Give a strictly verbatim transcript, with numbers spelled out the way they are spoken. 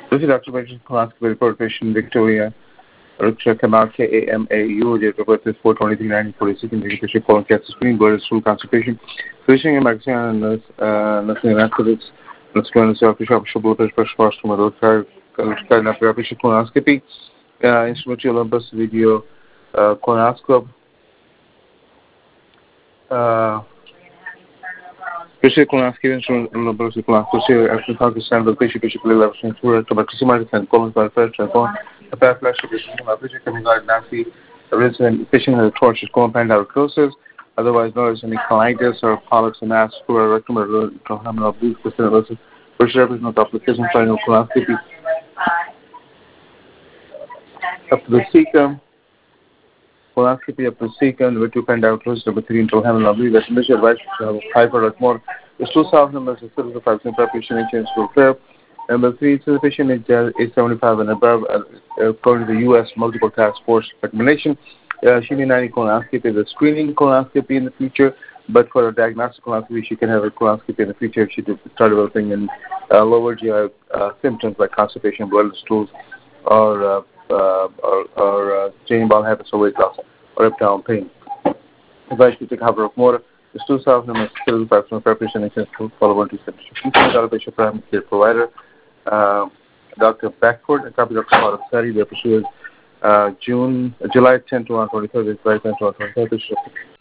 This is Doctor Patient Colonoscopy report patient Victoria Riksha Kamal K A M A U, date of birth is four twenty-three nineteen forty-six, indication colon cancer screening, blood stool constipation, physician and vaccine and nurse, uh, nursing anesthetics, nurse to nurse official official blood pressure first from a road car, kind of patient colonoscopy, uh, instrumental Olympus video, uh, colonoscope, uh, Patient colonoscopy instrument Olympus colonoscopy, after talking sample patient patient level of fluid, tuberculosis and colon cancer and colon. A fast flash of patient coming out nasty, a resident patient has a tortuous colon pandicriosis, otherwise known as any colitis or polyps and mass, fluid rectum or abdominal abuse, percent first represent of application final colonoscopy up to the cecum, colonoscopy up to the cecum, with two pandicriosis, number three until abdominal abuse. That's initial advice to have five or more. The stool size numbers is thirty-five percent per patient insurance will fail. Number three, so the patient is uh, is seventy-five and above, uh, according to the U S Multiple Task Force recommendation. Uh, she may not need colonoscopy, the screening colonoscopy in the future, but for a diagnostic colonoscopy, she can have a colonoscopy in the future if she did start developing in uh, lower G I uh, symptoms like constipation, blood stools, or uh, uh, or, or uh, changing bowel habits or weight loss or abdominal pain. Advice to take cover of more. The stool size number is thirty-five percent per patient insurance will follow one to seven. Patient primary care provider. Uh, Doctor Beckford, a copy of the study, they pursued uh, June, July tenth to twenty-third, July tenth to twenty-third.